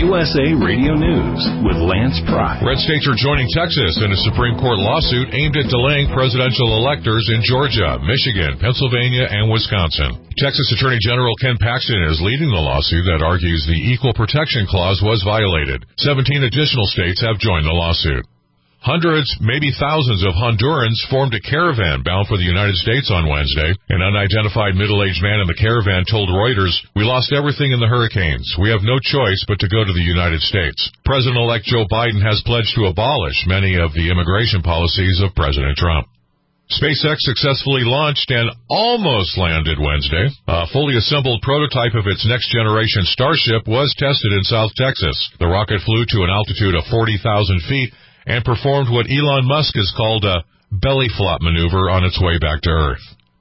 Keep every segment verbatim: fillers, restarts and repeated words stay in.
U S A Radio News with Lance Pry. Red states are joining Texas in a Supreme Court lawsuit aimed at delaying presidential electors in Georgia, Michigan, Pennsylvania, and Wisconsin. Texas Attorney General Ken Paxton is leading the lawsuit that argues the Equal Protection Clause was violated. Seventeen additional states have joined the lawsuit. Hundreds, maybe thousands of Hondurans formed a caravan bound for the United States on Wednesday. An unidentified middle-aged man in the caravan told Reuters, "We lost everything in the hurricanes. We have no choice but to go to the United States." President-elect Joe Biden has pledged to abolish many of the immigration policies of President Trump. SpaceX successfully launched and almost landed Wednesday. A fully assembled prototype of its next-generation Starship was tested in South Texas. The rocket flew to an altitude of forty thousand feet and performed what Elon Musk has called a belly flop maneuver on its way back to Earth.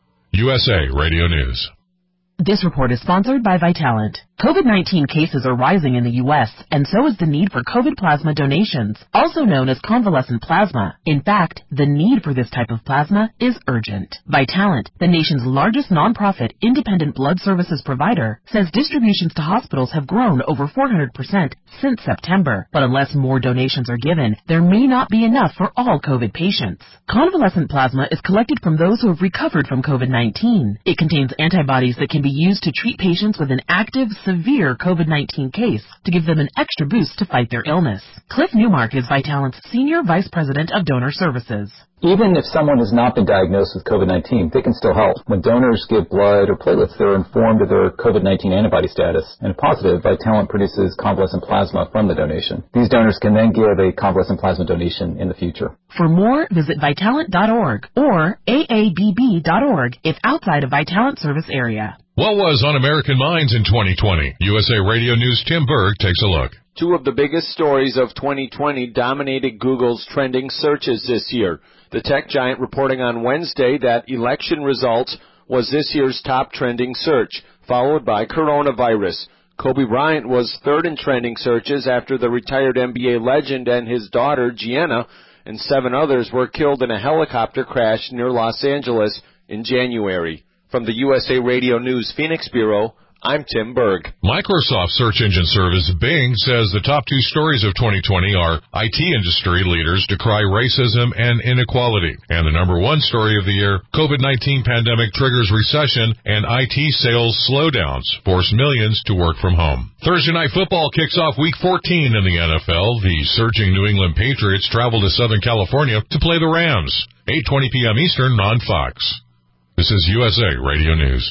U S A Radio News. This report is sponsored by Vitalant. COVID nineteen cases are rising in the U S, and so is the need for COVID plasma donations, also known as convalescent plasma. In fact, the need for this type of plasma is urgent. Vitalant, the nation's largest nonprofit independent blood services provider, says distributions to hospitals have grown over four hundred percent since September. But unless more donations are given, there may not be enough for all COVID patients. Convalescent plasma is collected from those who have recovered from COVID nineteen. It contains antibodies that can be used to treat patients with an active, severe COVID nineteen case to give them an extra boost to fight their illness. Cliff Newmark is Vitalant's Senior Vice President of Donor Services. Even if someone has not been diagnosed with COVID nineteen, they can still help. When donors give blood or platelets, they're informed of their COVID nineteen antibody status. And if positive, Vitalant produces convalescent plasma from the donation. These donors can then give a convalescent plasma donation in the future. For more, visit Vitalant dot org or A A B B dot org if outside of Vitalant service area. What was on American minds in twenty twenty? U S A Radio News' Tim Berg takes a look. Two of the biggest stories of twenty twenty dominated Google's trending searches this year. The tech giant reporting on Wednesday that election results was this year's top trending search, followed by coronavirus. Kobe Bryant was third in trending searches after the retired N B A legend and his daughter, Gianna, and seven others were killed in a helicopter crash near Los Angeles in January. From the U S A Radio News Phoenix Bureau, I'm Tim Berg. Microsoft search engine service Bing says the top two stories of twenty twenty are I T industry leaders decry racism and inequality. And the number one story of the year, COVID nineteen pandemic triggers recession and I T sales slowdowns force millions to work from home. Thursday Night Football kicks off Week fourteen in the N F L. The surging New England Patriots travel to Southern California to play the Rams. eight twenty p.m. Eastern on Fox. This is U S A Radio News.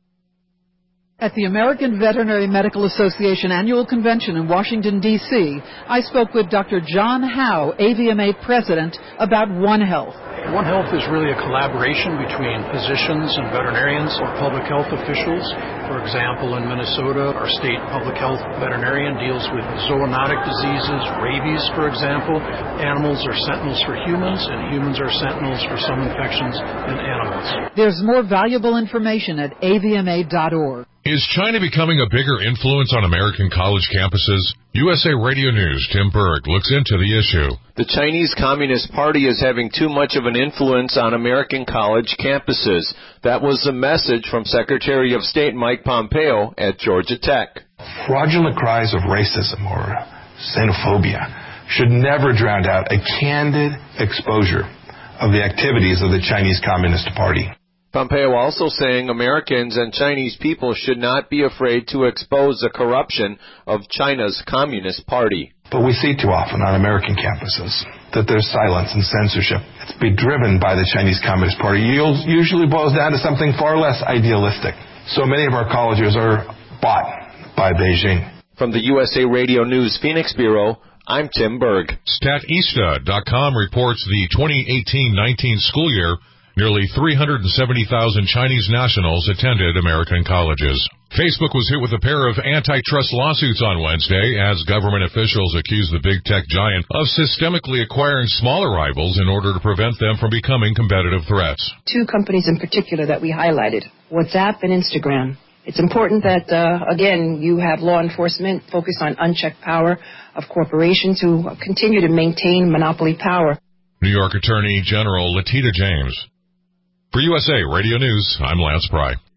At the American Veterinary Medical Association Annual Convention in Washington, D C, I spoke with Doctor John Howe, A V M A President, about One Health. One Health is really a collaboration between physicians and veterinarians or public health officials. For example, in Minnesota, our state public health veterinarian deals with zoonotic diseases, rabies, for example. Animals are sentinels for humans, and humans are sentinels for some infections in animals. There's more valuable information at A V M A dot org. Is China becoming a bigger influence on American college campuses? U S A Radio News' Tim Berg looks into the issue. The Chinese Communist Party is having too much of an influence on American college campuses. That was the message from Secretary of State Mike Pompeo at Georgia Tech. Fraudulent cries of racism or xenophobia should never drown out a candid exposure of the activities of the Chinese Communist Party. Pompeo also saying Americans and Chinese people should not be afraid to expose the corruption of China's Communist Party. But we see too often on American campuses that there's silence and censorship. It's being driven by the Chinese Communist Party. It usually boils down to something far less idealistic. So many of our colleges are bought by Beijing. From the U S A Radio News Phoenix Bureau, I'm Tim Berg. Statista dot com reports the twenty eighteen nineteen school year, nearly three hundred seventy thousand Chinese nationals attended American colleges. Facebook was hit with a pair of antitrust lawsuits on Wednesday as government officials accused the big tech giant of systemically acquiring smaller rivals in order to prevent them from becoming competitive threats. Two companies in particular that we highlighted, WhatsApp and Instagram. It's important that, uh, again, you have law enforcement focus on unchecked power of corporations who continue to maintain monopoly power. New York Attorney General Letitia James. For U S A Radio News, I'm Lance Pry.